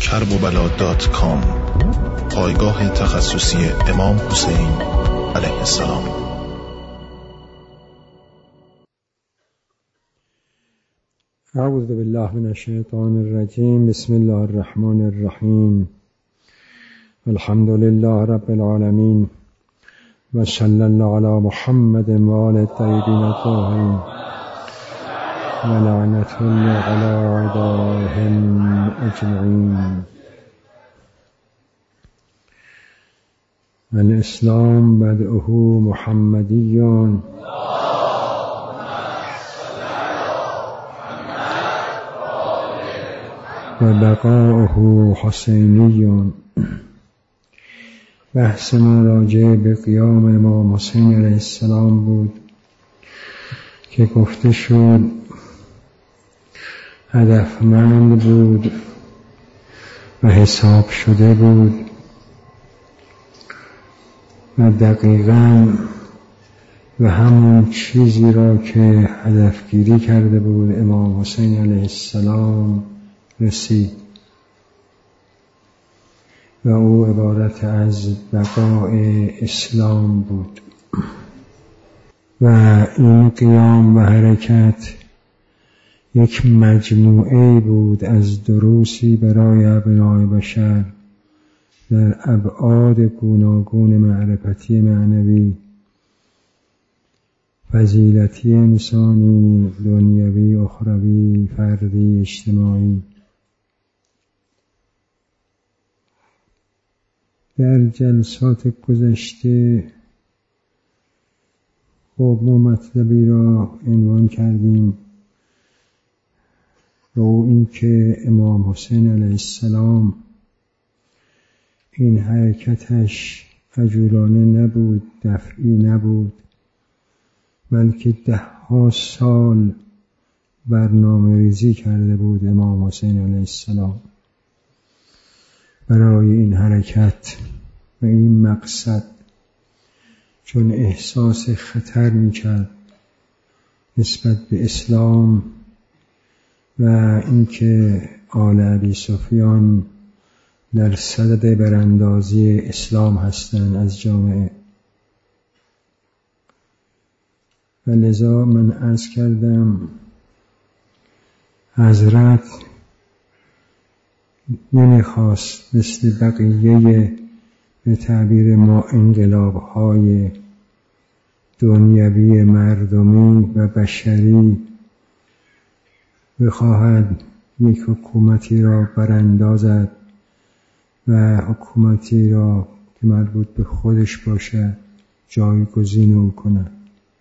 kerbobala.com، پایگاه تخصصی امام حسین علیه السلام. اعوذ بالله من الشیطان الرجیم. بسم الله الرحمن الرحیم. الحمد لله رب العالمین و صلی الله علی محمد و آل الطیبین الطاهرین و لعنة الله علی اعدائهم اجمعین. الاسلام بدءه محمدی و بقاؤه حسینی. بحث ما راجع به قیام امام حسین علیه السلام بود که گفته شد هدفمند بود و حساب شده بود و دقیقاً و همون چیزی را که هدفگیری کرده بود امام حسین علیه السلام رسید و او عبارت از بقاء اسلام بود. و این قیام و حرکت یک مجموعه بود از دروسی برای ابنای بشر در ابعاد گوناگون معرفتی معنوی، فضیلتی انسانی، دنیوی، اخروی، فردی، اجتماعی. در جلسات گذشته خب ما مطلبی را عنوان کردیم و او این که امام حسین علیه السلام این حرکتش عجولانه نبود، دفعی نبود، بلکه 10 سال برنامه ریزی کرده بود امام حسین علیه السلام برای این حرکت و این مقصد، چون احساس خطر می‌کرد نسبت به اسلام و اینکه آل ابی سفیان در صدد براندازی اسلام هستند از جامعه. و لذا من عرض کردم حضرت نمیخواست مثل بقیه به تعبیر ما انقلاب‌های دنیوی مردمی و بشری بخواهد یک حکومتی را براندازد و حکومتی را که مربوط به خودش باشد جایگزین او کند.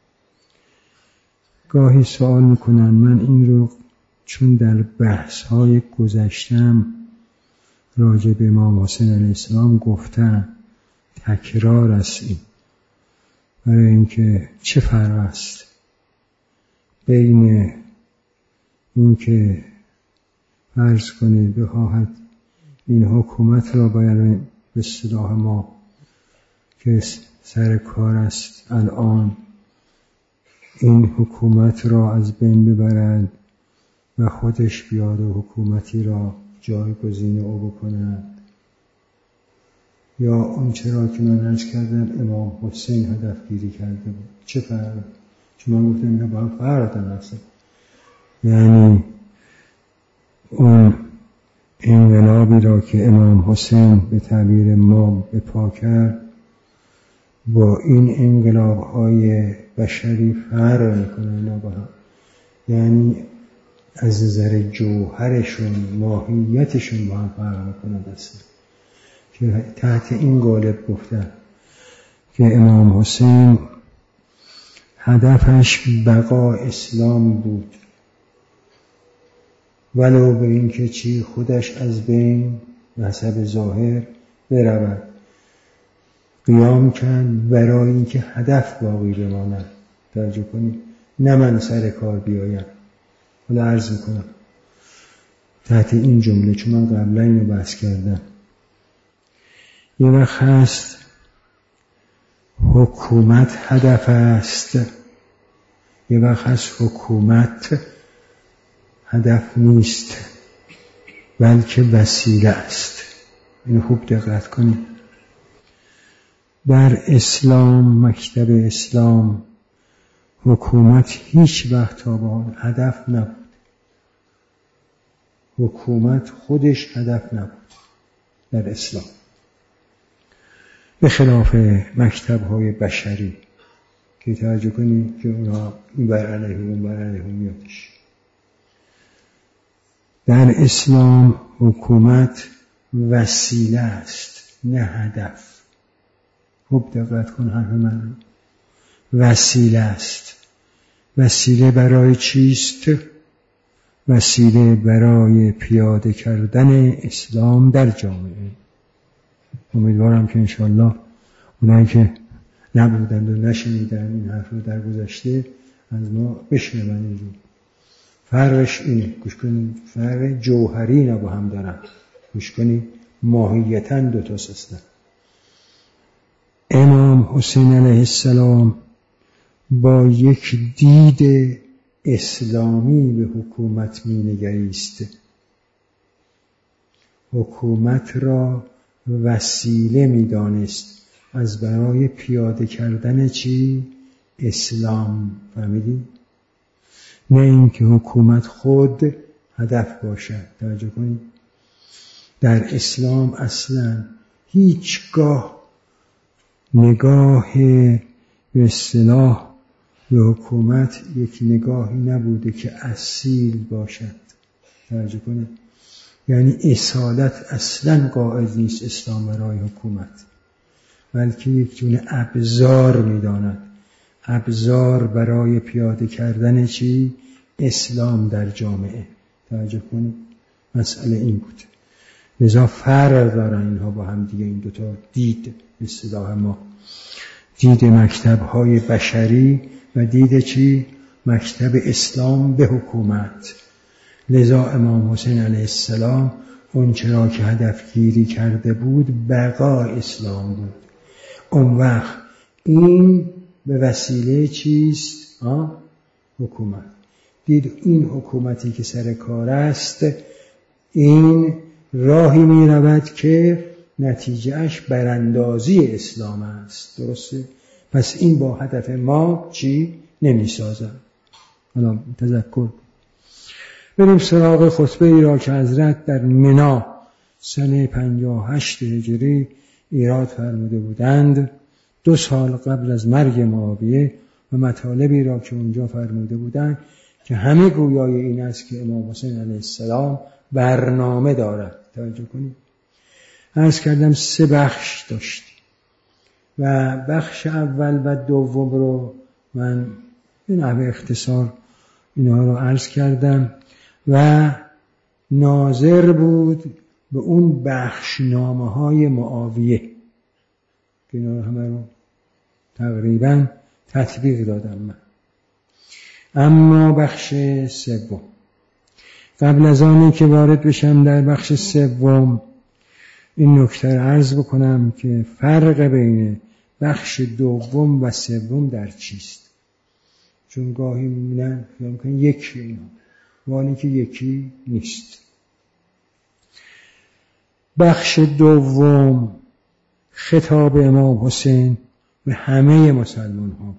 گاهی سوال میکنن، من این رو چون در بحث‌های گذشتم راجع به امام حسین علیه السلام گفتم، تکرار است این، برای اینکه چه فرق است بین اینکه فرض کنید بخواهد این حکومت را باید به اصطلاح ما که سر کار است الان این حکومت را از بین ببرد و خودش بیاد و حکومتی را جایگزین او بکند، یا اون چرا که من عرض کردم امام حسین هدفگیری کرده بود. چه فرق؟ چون من گفتم اینا با هم فرق دارن. یعنی اون انقلابی را که امام حسین به تعبیر ما به پا کرد با این انقلاب‌های بشری فرق میکنه اینا با هم، یعنی از نظر جوهرشون، ماهیتشون با هم فرق میکنه دسته. که تحت این قالب گفتن که امام حسین هدفش بقا اسلام بود، ولو به این که چی خودش از بین به حسب ظاهر برود. قیام کرد برای این که هدف باقی بماند. توجه کنید، نه من سر کار بیایم. حالا عرض میکنم تحت این جمله، چون من قبلا اینو بحث کردم. یه وقت هست حکومت هدف است، یه وقت هست حکومت هدف نیست. بلکه وسیله است. اینو خوب دقت کنید. در اسلام، مکتب اسلام، حکومت هیچ وقت تا به حال هدف نبود. حکومت خودش هدف نبود در اسلام، به خلاف مکتب‌های بشری که توجه کنید که اونها این بر علیه اون بر علیه اون میادش. در اسلام حکومت وسیله است نه هدف. خوب دقت کن حرف من. وسیله است. وسیله برای چیست؟ وسیله برای پیاده کردن اسلام در جامعه. امیدوارم که انشاءالله اونایی که نبودند و نشنیدن این حرف رو در گذشته از ما بشنون. اینجور فرقش اینه، گوش کنید، فرق جوهری اینا با هم دارن، گوش کنید، ماهیتاً دو تاست اصلا. امام حسین علیه السلام با یک دید اسلامی به حکومت مینگریست. حکومت را وسیله میدانست از برای پیاده کردن چی؟ اسلام. فهمیدی؟ نه اینکه حکومت خود هدف باشد. توجه کنید، در اسلام اصلا هیچگاه نگاه به اصطلاح به حکومت یک نگاهی نبوده که اصیل باشد. توجه کنید، یعنی اصالت اصلا قائل نیست اسلام برای حکومت، بلکه یک جون ابزار میداند، ابزار برای پیاده کردن چی؟ اسلام در جامعه. توجه کنید، مسئله این بود. لذا فرق دارن اینها با هم دیگه، این دوتا دید به اصطلاح ما، دید مکتب‌های بشری و دید چی؟ مکتب اسلام به حکومت. لذا امام حسین علیه السلام اون چرا که هدف گیری کرده بود بقا اسلام بود. اون وقت این به وسیله چیست؟ حکومت. دید این حکومتی که سر کار است این راهی می رود که نتیجهش براندازی اسلام است. درسته؟ پس این با هدف ما چی؟ نمی سازد. حالا تذکر بریم سراغ خطبه ای را که حضرت در منی سنه 58 هجری ایراد فرموده بودند، 2 سال قبل از مرگ معاویه، و مطالبی را که اونجا فرموده بودند که همه گویای این است که امام حسین علیه السلام برنامه دارد. توجه کنید، عرض کردم 3 بخش داشت و بخش اول و دوم رو من به نحو اختصار اینها رو عرض کردم و ناظر بود به اون بخشنامه‌های معاویه که اینا رو همه رو تقریبا تطبیق دادم من. اما بخش سوم، قبل از آنی که وارد بشم در بخش سوم، این نکته رو عرض بکنم که فرق بین بخش دوم و سوم در چیست. چون گاهی میبینن خیال میکنن یکی اینا، وانی که یکی نیست. بخش دوم خطاب امام حسین به همه مسلمان ها بود.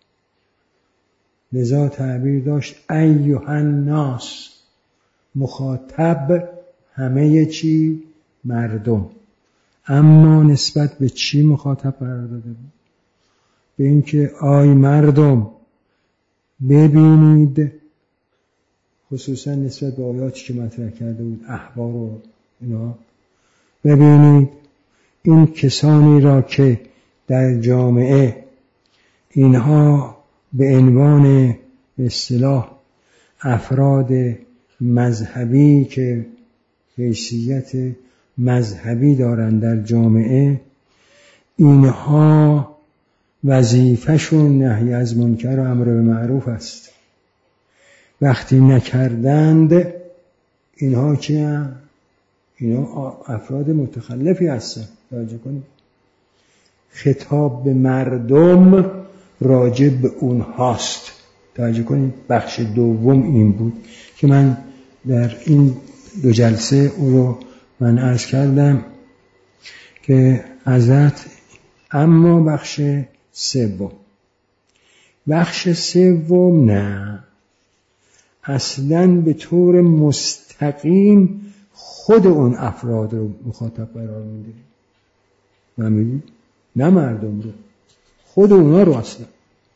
لذا تعبیر داشت ایها الناس، مخاطب همه چی؟ مردم. اما نسبت به چی مخاطب قرار داده بود؟ به اینکه آی مردم ببینید، خصوصا نسبت به آیاتی که مطرح کرده بود احبار و اینا، ببینید این کسانی را که در جامعه اینها به عنوان به اصطلاح افراد مذهبی که حیثیت مذهبی دارند در جامعه، اینها وظیفه‌شون نهی از منکر و امر به معروف است. وقتی نکردند اینها چی؟ اینا افراد متخلفی هستند. توجه کنید، خطاب به مردم راجع به اونهاست. توجه کنید، بخش دوم این بود که من در این 2 جلسه او رو من عرض کردم که حضرت اما بخش سوم نه، اصلاً به طور مستقیم خود اون افراد رو مخاطب قرار میده، نمیدید؟ نه مردم رو، خود اونا رو. اصلا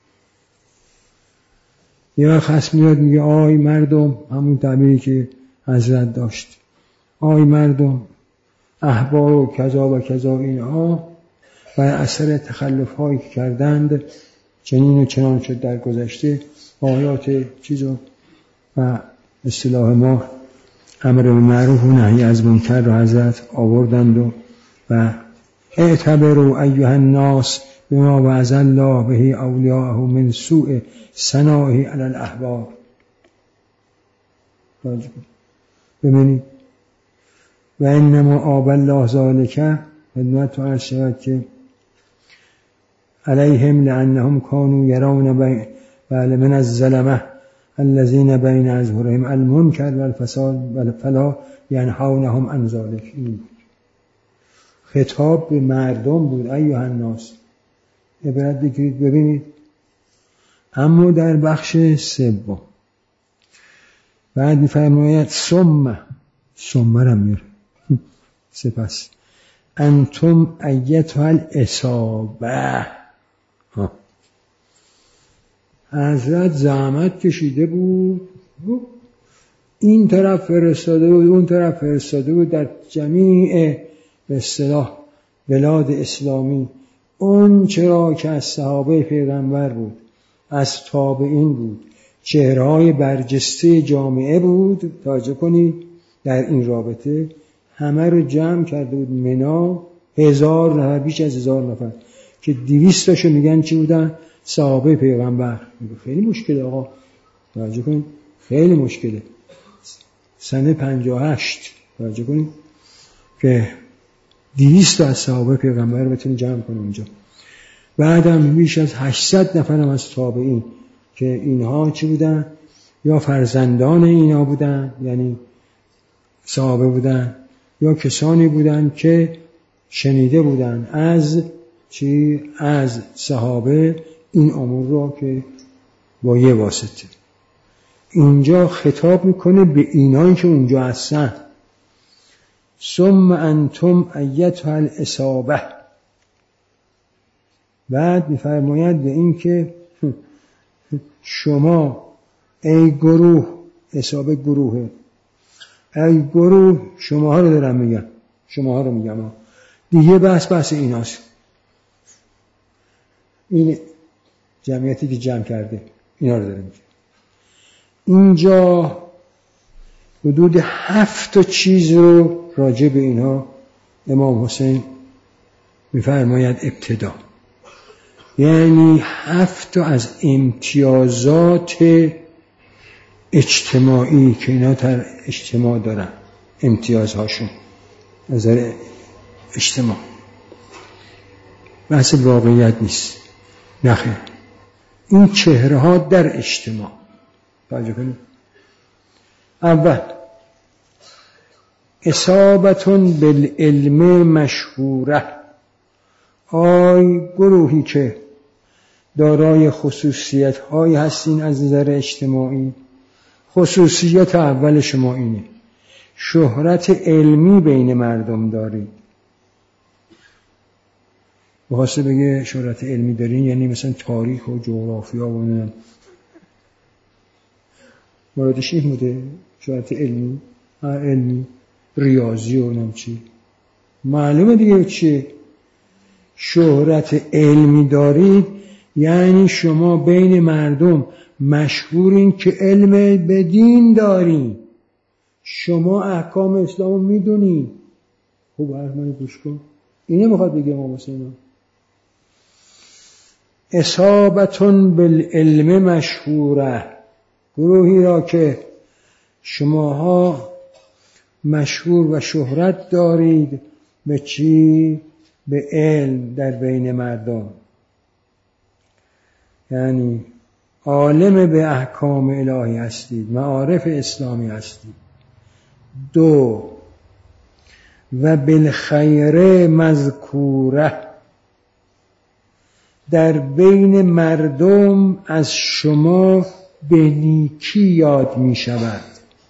یه وقت هست میاد میگه آی مردم، همون تعبیری که حضرت داشت، آی مردم، احبار و کذا و کذا اینها بر اثر تخلف هایی که کردند چنین و چنان شد در گذشته، آیات چیزو و اصطلاح ما امر بالمعروف و نهی از منکر رو حضرت آوردند و اعتبروا ایها الناس بما وعظ الله به اولیاءه من سوء ثنائه علی الاحبار. ببینید و انما آب الله ذالک، خدمت تو عرض شود که علیهم لانهم كانوا یرون من الظلمه الذين بين اظهرهم المنکر والفساد فلا ینهونهم عن ذلک. خطاب به مردم بود، ایها الناس، عبرت بگیرید. ببینید اما در بخش سوم بعد می‌فرماید ثم را میره سپس انتم ایتها العصابه. حضرت زحمت کشیده بود، این طرف فرستاده بود، اون طرف فرستاده بود، در جمیع به اصطلاح بلاد اسلامی اون چرا که از صحابه پیغمبر بود، از تابعین بود، چهره‌های برجسته جامعه بود، توجه کنید در این رابطه همه رو جمع کرده بود منا، 1000 نفر، بیش از 1000 نفر که 200 تاشو میگن چی بودن؟ صحابه پیغمبر. خیلی مشکله آقا، توجه کنید، خیلی مشکله. سنه 58 توجه کنید که 200 تا از صحابه پیغمبر رو بتونید جمع کنید اونجا. بعدم بیش از 800 نفر هم از تابعین که اینها چی بودن؟ یا فرزندان اینا بودن، یعنی صحابه بودن، یا کسانی بودن که شنیده بودن از چی؟ از صحابه این امور رو که با یه واسطه. اینجا خطاب میکنه به اینایی که اونجا هستن. ثم انتم ایتها العصابه. بعد میفرماید به این که شما ای گروه، عصابه گروهه، ای گروه، شماها رو دارم میگم، شماها رو میگم دیگه، بس ایناست. این جمعیتی که جمع کرده اینا رو داره میگه. اینجا حدود 7 چیز رو راجع به اینها امام حسین میفرماید ابتدا، یعنی 7 از امتیازات اجتماعی که اینا در اجتماع دارن، امتیازهاشون نظر اجتماع، بحث واقعیت نیست، نخیر، این چهره ها در اجتماع. توجه کنید. اول اصابتون بالعلم مشهوره، آی گروهی که دارای خصوصیت هایی هستین از نظر اجتماعی. خصوصیت اول شما اینه شهرت علمی بین مردم دارید. بخواسته بگه شهرت علمی دارین یعنی مثلا تاریخ و جغرافیا و نه، مرادش این بوده شهرت علمی، علمی ریاضی و نمچی، معلومه دیگه چیه. شهرت علمی دارید یعنی شما بین مردم مشهورین که علم به دین دارین، شما احکام اسلام میدونین. خوب حرف منو گوش کن، اینه میخواد بگه امام حسین. اصابتون بالعلم مشهوره، گروهی را که شماها مشهور و شهرت دارید به چی؟ به علم در بین مردم، یعنی عالم به احکام الهی هستید، معارف اسلامی هستید. 2 و بالخیر مذکوره، در بین مردم از شما به نیکی یاد می شود.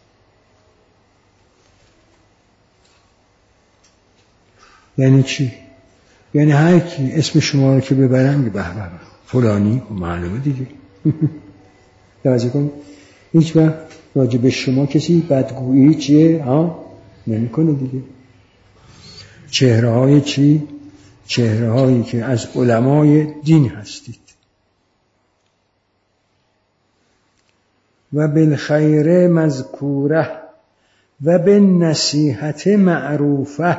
یعنی چی؟ یعنی هر کی اسم شما رو که ببرن به به فلانی و معلومه دیگه. توجه کن هیچ وقت راجع به شما کسی بدگویی چیه نمی‌کنه دیگه. چهره‌های چی؟ چهره‌هایی که از علمای دین هستید. و بالخیر مذکوره و بالنصیحت معروفه،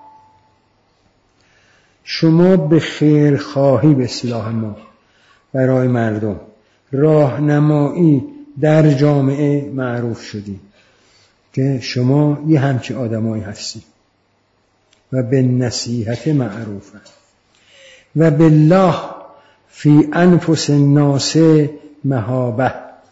شما به خیر خواهی به اصطلاح ما برای مردم راهنمایی در جامعه معروف شدید که شما یه همچی آدمایی هستید. و به نصیحت معروفه و بالله فی انفس الناس مهابه،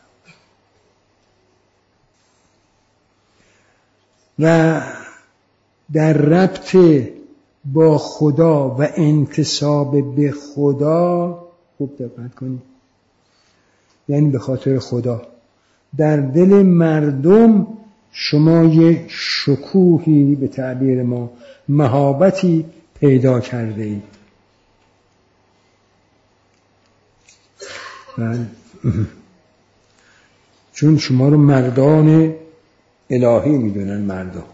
و در ربط با خدا و انتساب به خدا خوب دقت کنید، یعنی به خاطر خدا در دل مردم شما یه شکوهی به تعبیر ما مهابتی پیدا کرده اید. چون شما رو مردان الهی میدونن مردم.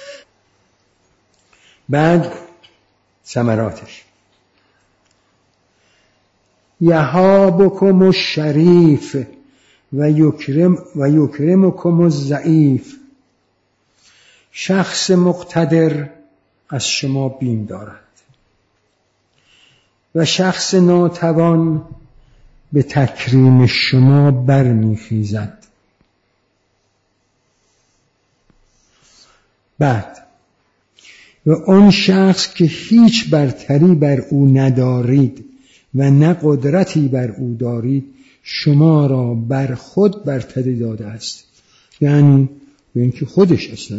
بعد ثمراتش یهابکم الشریف و یکرمکم الضعیف، شخص مقتدر از شما بیم دارد و شخص ناتوان به تکریم شما برمیخیزد. بعد و آن شخص که هیچ برتری بر او ندارید و نه قدرتی بر او دارید شما را بر خود برتری داده است، یعنی به اینکه خودش اصلا.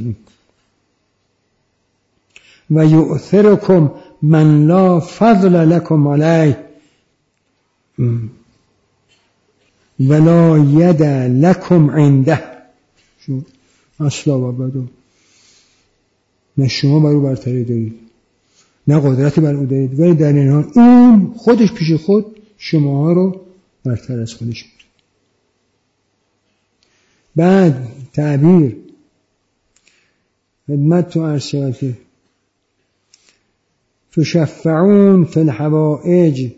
و یؤثرکم من لا فضل لکم علیه ولا ید لکم عنده، اصلا و بدو، نه شما بر او برتری دارید نه قدرتی بر او دارید، ولی در این حال اون خودش پیش خود شما رو برتر از خودش می‌دونه. بعد تعبیر خدمت تو عرض شود که تشفعون فی الحوائج،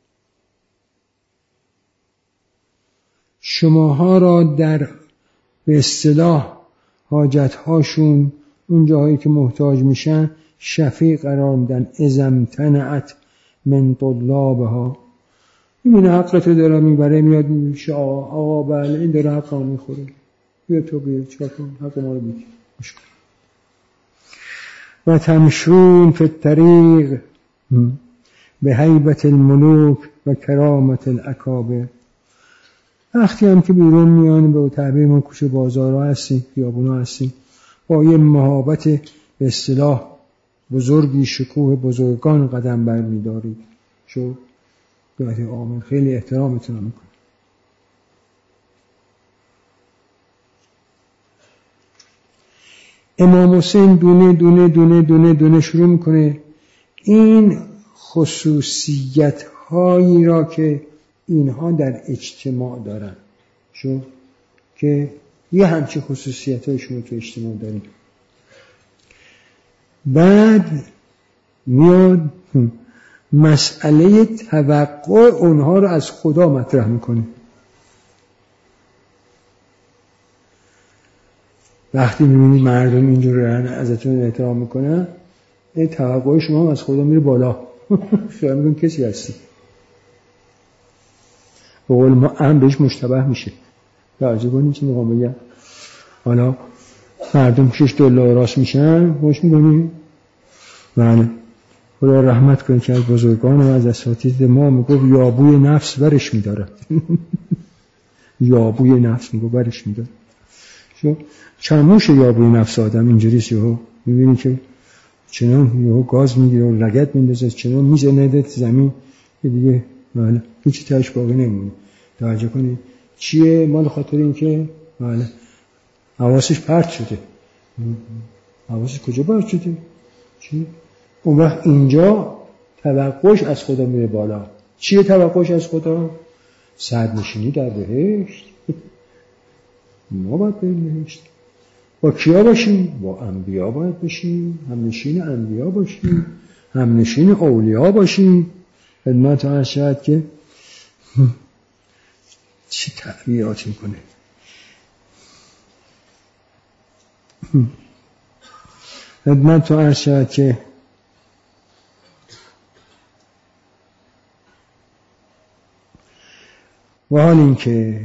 شماها را در به اصطلاح حاجت‌هاشون اون جاهایی که محتاج میشن شفیع قرار میدن. اذا امتنعت من طلابها، این حقت رو داره میبره، میاد میشه آقا بله این داره حق رو میخوره، بیا تو بیا چکار کن حق ما رو بگیر. و تمشون فی الطریق به هیبت الملوک و کرامت الاکابر، وقتی هم که بیرون میان به تعبیر ما کوچه بازارها هستیم خیابونا هستیم با یه مهابت به اصطلاح بزرگی شکوه بزرگان قدم بر می‌دارید، شو گاهی آمن خیلی احترامتون میکنم. امام حسین دونه دونه دونه دونه دونه شروع میکنه این خصوصیت هایی را که اینها در اجتماع دارن، شو که یه همچین خصوصیت های شما تو اجتماع داریم. بعد میاد مسئله توقع اونها رو از خدا مطرح میکنه. وقتی میبینید مردم اینجور ازتون احترام میکنن این توقع شما از خدا میره بالا. شما میگن کسی هستی به قول ما هم بهش مشتبه میشه. توجه کنید چی میخوام بگم. حالا مردم $6 راست میشن خوش میکنید بله خدا رحمت کنه که از بزرگان و از اساتید ما میگفت یابوی نفس برش میداره. یابوی نفس میگفت برش میداره. چموش یابوی نفس آدم اینجوریست، یهو میبینی که چنان یهو گاز میگیره و لگد میندازه، چنان میزنه زمین که دیگه بله هیچی تاش باقی نمیمونه. توجه کنید چیه؟ مال خاطر این که بله حواسش پرت شده. حواسش کجا پرت شده؟ چی؟ اون وقت اینجا توقعش از خدا میره بالا. چیه توقعش از خدا؟ صدرنشینی در بهشت. ما باید بریم بهشت. با کیا باشیم؟ با انبیا باید باشیم، همنشین انبیا باشیم، همنشین اولیا باشیم. خدمت عرض شد که چی تعبیرات میکنه. خدمت عرض شد که و حال این که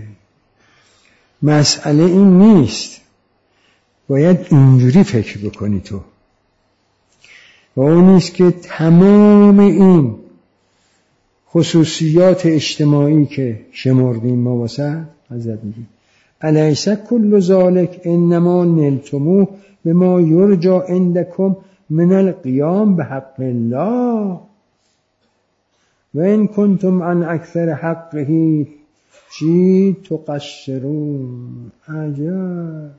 مسئله این نیست، باید اینجوری فکر بکنی تو، و اون نیست که تمام این خصوصیات اجتماعی که شمردیم ما واسه حضرت میگیم الیس کل ذالک انما نلتموه بما یرجى عندکم من القیام بحق الله و ان کنتم عن اکثر حقه چی تقصرون. عجب.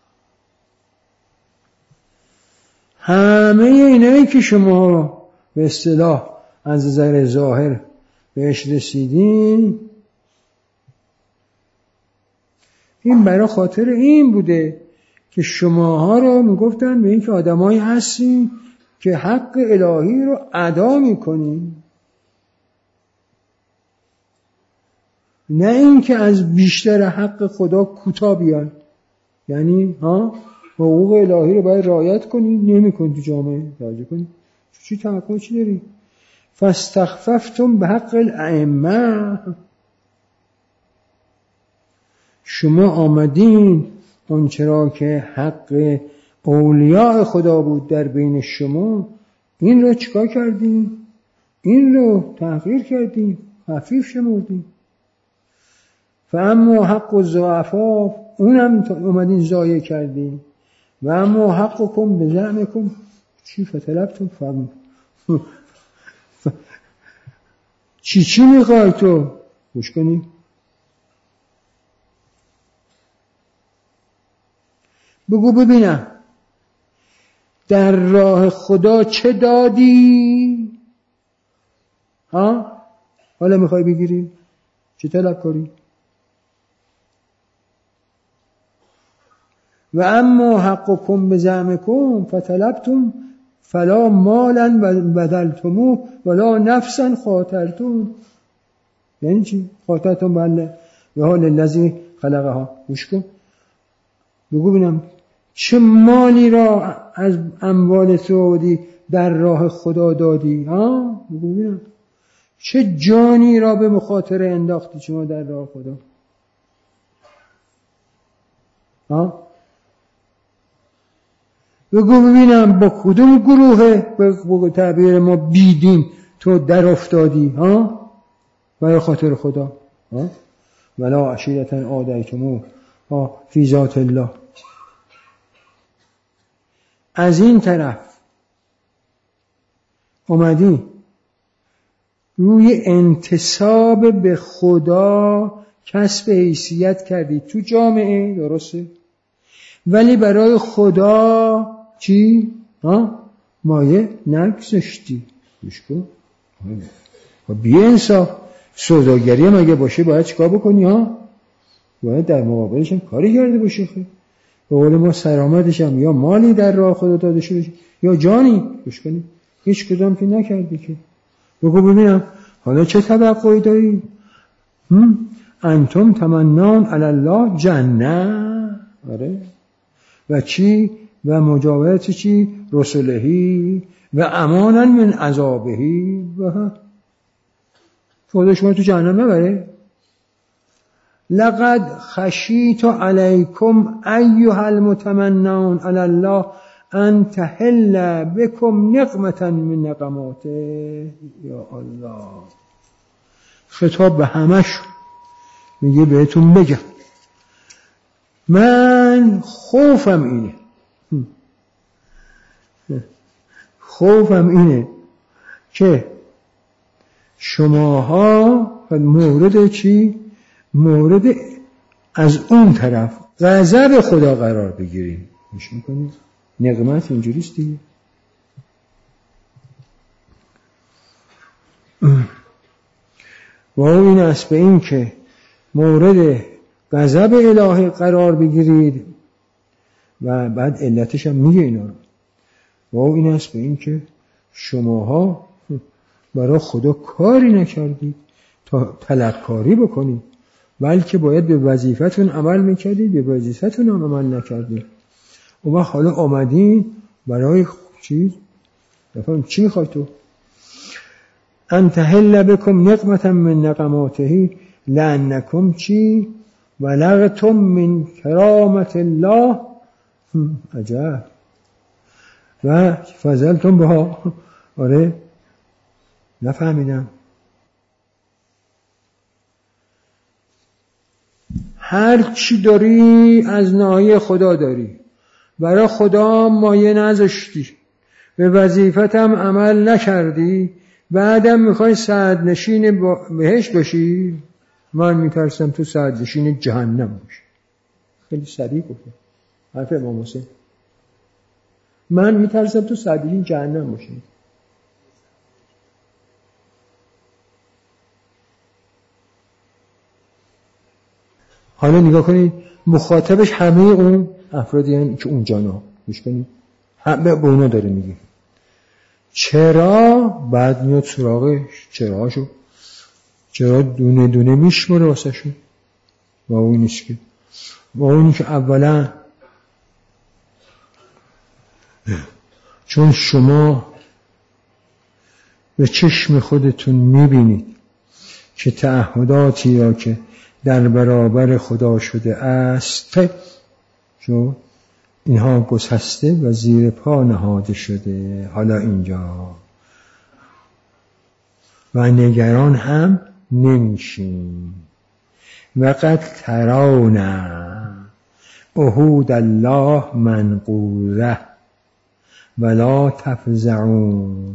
همه اینایی که شما به اصطلاح از نظر ظاهر بهش رسیدین، این برای خاطر این بوده که شماها رو میگفتن به این که آدمایی هستین که حق الهی رو ادا میکنین، نه این که از بیشتر حق خدا کوتاه بیان. یعنی حقوق الهی رو باید رعایت کنی، نمی‌کنی تو جامعه توجه کنی. چی توقع چی داری؟ فاستخففتم بحق الائمه، شما آمدین اون چرا که حق اولیاء خدا بود در بین شما، این رو چیکار کردین؟ این رو تحقیر کردین، خفیف شمردین. فاما حق الضعفاء، اونم اومدین ضایع کردین. و اما حقکم بزعمکم چی فتلبتم فهم چی میخوای تو؟ گوش کنی؟ بگو ببینم در راه خدا چه دادی؟ حالا میخوای بگیری؟ چه طلب کنی؟ و اما حقکم بزعمکم فتلبتم فلا مالا بدلتموه ولا نفسا خاطرتم. یعنی چی؟ خاطرتم بله و حال الذی خلقها. گوش کن بگو ببینم چه مالی را از اموال سعودی در راه خدا دادی؟ بگو ببینم چه جانی را به مخاطره انداختی شما در راه خدا؟ بگو ببینم با کدوم گروه به تعبیر ما بیدین تو در افتادی برای خاطر خدا؟ ولا عشیرة آدیتموه فی ذات الله. از این طرف اومدی روی انتساب به خدا کسب حیثیت کردی تو جامعه، درسته؟ ولی برای خدا چی؟ مایه نگذاشتی. گوش کن بی انصاف. سوداگری هم اگه باشه باید چیکار بکنی؟ باید در مقابلش هم کاری کرده باشه. به قول ما سرآمدش هم یا مالی در راه خدا داده شده یا جانی. گوش کنی هیچ کدام که نکردی که. بگو ببینم حالا چه توقعی داری؟ انتم تمنون علی الله جنه. آره. و چی؟ و مجاورت چی؟ رسولهی و امانا من عذابهی. و خدا شما تو جهنم نبره. لقد خشیت علیکم ایها المتمنون علی الله ان تحل بكم نقمة من نقماته. یا الله. خطاب به همش میگه بهتون بگم من من خوفم اینه که شماها مورد چی؟ مورد از اون طرف غضب خدا قرار بگیرید. میشه میکنید نقمت اینجوریست دیگه. و این است به این که مورد غضب الهی قرار بگیرید و بعد علتش هم میگه اینا رو. و این است به این که شماها برای خدا کاری نکردید تا طلبکاری بکنید، بلکه باید به وظیفتون عمل میکردید، به وظیفتون هم عمل نکردید. و حالا آمدین برای چیز بفهم چی میخوای تو؟ ان تحل بکم نقمتا من نقماته لانکم چی بلغتم من کرامت الله. عجب. و فضلتم بها. آره نفهمیدم. هر چی داری از ناحیه خدا داری، برای خدا مایه نذاشتی، به وظیفتم عمل نکردی، بعدم میخوای سعدنشین بهشت باشی. من میترسم تو سعدنشین جهنم باشی. خیلی سریع گفته حرف امام حسین. من میترسم تو سعدنشین جهنم باشی. حالا نگاه کنید مخاطبش همه اون افرادی هستند که اونجا گوش کنید، همه به اونا داره میگه. چرا؟ بعد میاد سراغش چرا دونه دونه میشمره واسه شون. و اون نیست که و اونی که اولا چون شما به چشم خودتون میبینید که تعهداتی را که در برابر خدا شده است چون اینها گسسته و زیر پا نهاده شده. حالا اینجا و نگران هم نمیشین. وقد ترون عهود الله منقوضه ولا تفزعون.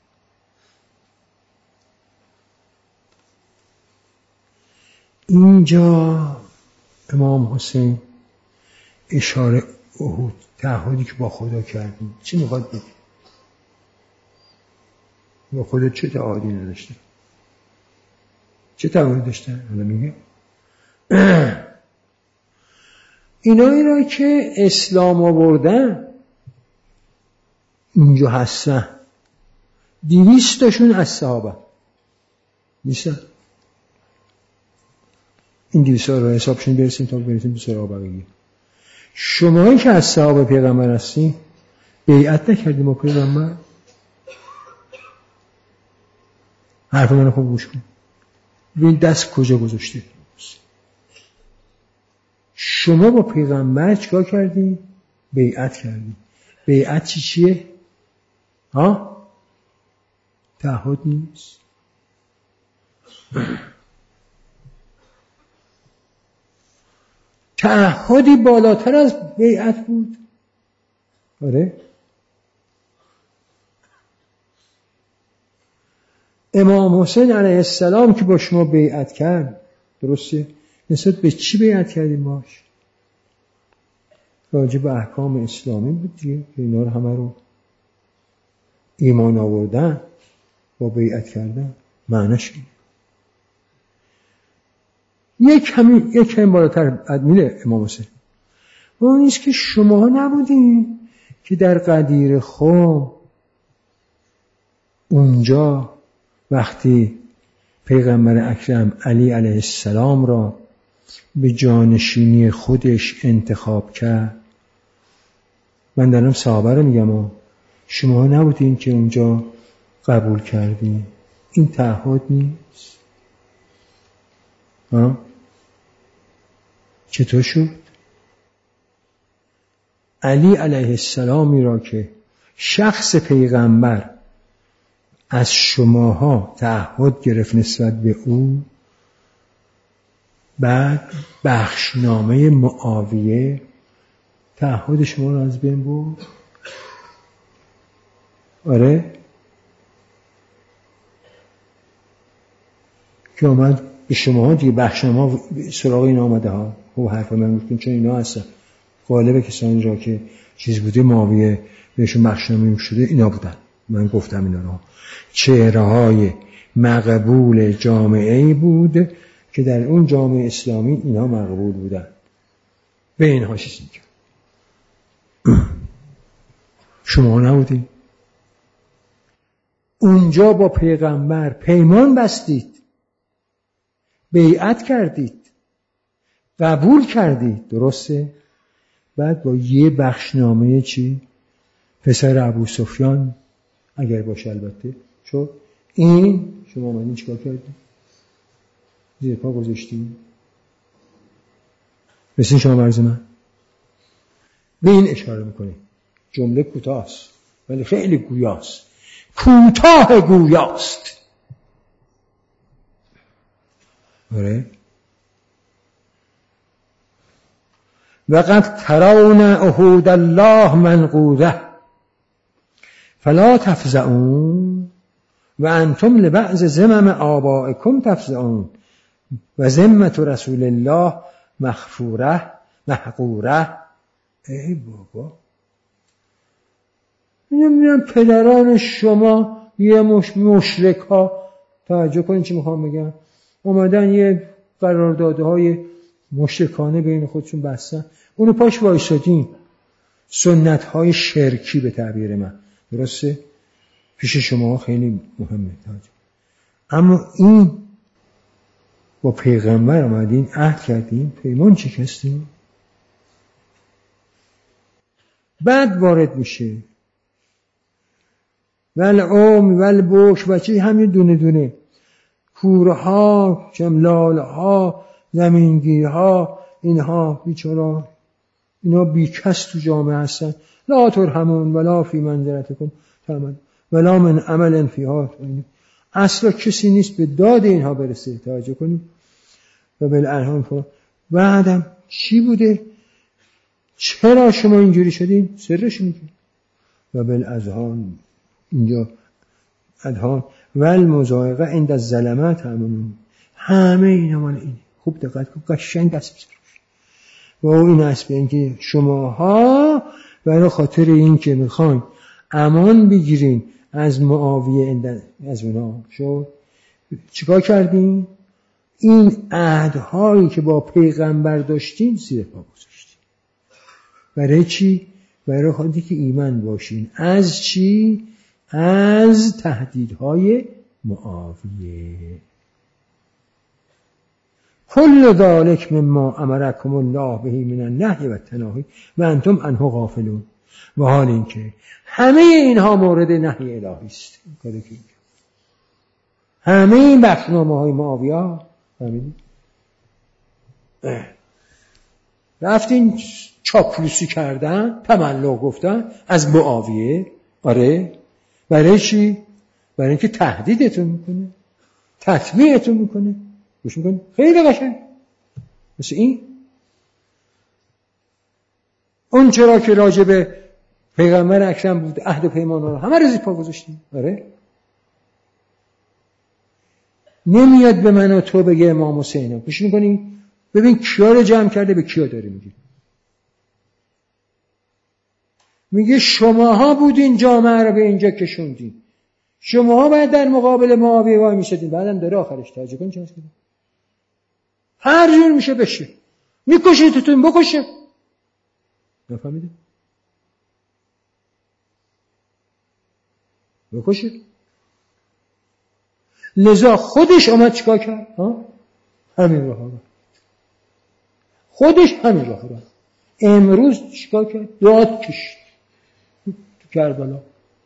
اینجا امام حسین اشاره عهود تعهدی که با خدا کردیم چی میخواد بگه؟ با خدا چه تعهدی نداشته؟ چه تعهدی داشته؟ حالا میگه اینایی را که اسلام آوردن اینجا هستن 200 تاشون از صحابه نیستن. این 200 را حسابشون برسیم تا برسیم به صحابه بگیم. شمایی که از صحابه پیغمبر هستین بیعت نکردیم با پیغمبر؟ حرف من خوب گوش کن. ببین دست کجا گذاشته. شما با پیغمبر چیکار کردی؟ بیعت کردی. بیعت چیه؟ تعهد نیست. تعهدی بالاتر از بیعت بود. آره. امام حسین علیه السلام که با شما بیعت کرد، درسته؟ نسبت به چی بیعت کردیم باش؟ راجع به احکام اسلامی بود دیگه که اینا رو همه رو ایمان آوردن با بیعت کردن. معنیش اینه. یک کمی بالاتر میره امام حسین. و اون نیست که شما نبودین که در غدیر خم اونجا وقتی پیغمبر اکرم علی علیه السلام را به جانشینی خودش انتخاب کرد. من دارم صحابه رو میگم شما نبودین که اونجا قبول کردین. این تعهد نیست. چطور شد؟ علی علیه السلامی را که شخص پیغمبر از شماها تعهد گرفت نسبت به او، بعد بخشنامه معاویه تعهد شما رو از بین برد. آره که آمد به شما ها دیگه، بخشنامه سراغ این آمده ها. خب حرف من گفتیم چون اینا هستن غالب کسانی را که چیز بوده معاویه بهشون بخشنامه شده اینا بودن. من گفتم اینا رو. چهره های مقبول جامعه‌ای بود که در اون جامعه اسلامی اینا مقبول بودن. به اینها چیزی کرد. شما نبودید اونجا با پیغمبر پیمان بستید، بیعت کردید، قبول کردید، درسته؟ بعد با یه بخشنامه چی؟ پسر ابو سفیان اگر باشه البته، چون این شما اومدین چیکار کردید؟ زیر پا گذاشتید. مثل شما مرز من به این اشاره میکنه. جمله کوتاست ولی خیلی گویاست، کوتاه گویاست. آره وقد ترون عهود الله منقوضه فلا تفزعون و انتم لبعض ذمم آبائکم تفزعون و ذمة رسول الله مغفوره محقوره. ای بابا نمیدونم پدران شما یه مشرک ها، توجه کنین چی میخوام بگم، اومدن یه قراردادهای مشرکانه بین خودشون بستن، اونو پاش وایسادین. سنت های شرکی به تعبیر من، درسته؟ پیش شما خیلی مهمه. اما این با پیغمبر اومدین عهد کردین، پیمان شکستین، بعد وارد میشه ولعوم ولبوش و چی همین دونه دونه کورها، جملالها، زمینگیرها، اینها بیچارا، اینا بیکس تو جامعه هستن. لا ترحمون ولا فی منزلتکم ترحمون ولا من عمل فیها. اصلا کسی نیست به داد اینها برسه. توجه کنید. و بالارحام فرا. بعدم چی بوده؟ چرا شما اینجوری شدین؟ سرش میگه. و بالاذهان اینجا اذهان والمزایقه عند الظلمات همه اینا مال این. خوب دقت کن، قشنگ دست بزن و این است به اینکه شماها برای خاطر این که میخواین امان بگیرین از معاویه از اونا شد چیکار کردین؟ این عهدهایی که با پیغمبر داشتین زیر پا گذاشتین. برای چی؟ برای خاطر که ایمان باشین. از چی؟ از تهدیدهای معاویه. کل ذالک مما امرکم الله به من النهی و التناهی و انتم عنه غافلون. و حال این که همه اینها مورد نهی الهی است. همه این بخشنامه های معاویه رفتین چاپلوسی کردن، تملق گفتن از معاویه. آره برای چی؟ برای اینکه تهدیدتون میکنه، تطمیعتون میکنه. گوش میکنه خیلی قشنگ مثل این. اون چرا که راجع به پیغمبر اکرم بود عهد و پیمان رو همه رو زیر پا گذاشتیم. آره نمیاد به من و تو بگه امام حسین. گوش میکنی ببین کیا رو جمع کرده، به کیا داره میگه. میگه شماها بودین جامعه رو به اینجا کشوندین، شماها باید در مقابل معاویه وای میشدین. بعدم داره آخرش توجه کن چه میگه، هر جور میشه بشه میکشیدتون بکشه. نفهمیدی؟ بکشه. لذا خودش آمد چیکار کرد؟ همین راه رو خودش همین راه رو امروز چیکار کرد؟ داد کشید تو کربلا.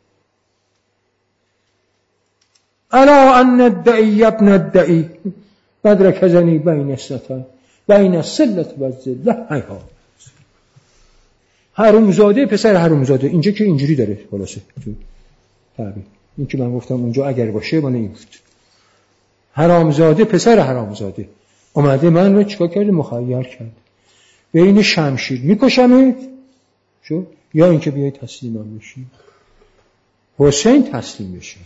الا ان الدعی ابن الدعی مدرکزنی بین الستان بین السلت و الذله. هیها حرومزاده پسر حرومزاده. اینجا که اینجوری داره خلاصه تو تعبیر. این که من گفتم اونجا اگر باشه من این بود. حرامزاده پسر حرامزاده اومده من رو چیکار کرده؟ مخیر کرد. بین شمشیر میکشمت شو یا اینکه بیای تسلیم بشی. حسین تسلیم بشه.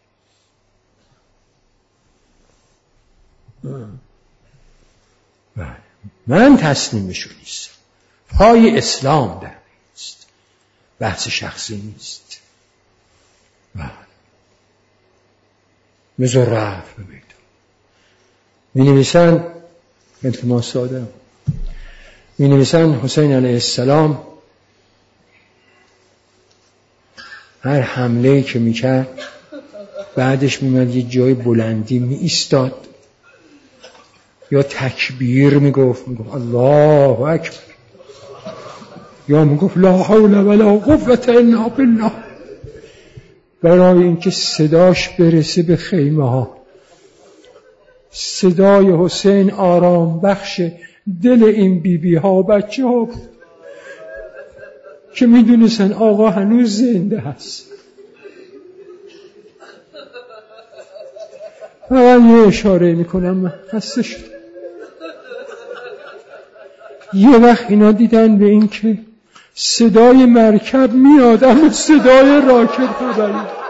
من تسلیم بشو نیستم. پای اسلام در نیست. بحث شخصی نیست. بذار رفت ببینید. می‌نویسن التماس ساده. می‌نویسن حسین علیه السلام هر حمله‌ای که می‌کرد بعدش می‌مد یه جای بلندی می‌ایستاد یا تکبیر میگفت الله اکبر یا میگفت لا حول ولا قوة الا بالله، برای اینکه صداش برسه به خیمه ها. صدای حسین آرام بخش دل این بیبی ها و بچه ها بود که میدونستن آقا هنوز زنده هست. فقط یه اشاره میکنم، من خسته شدم. یه وقت اینا دیدن به این که صدای مرکب میاد اما صدای راکب خبری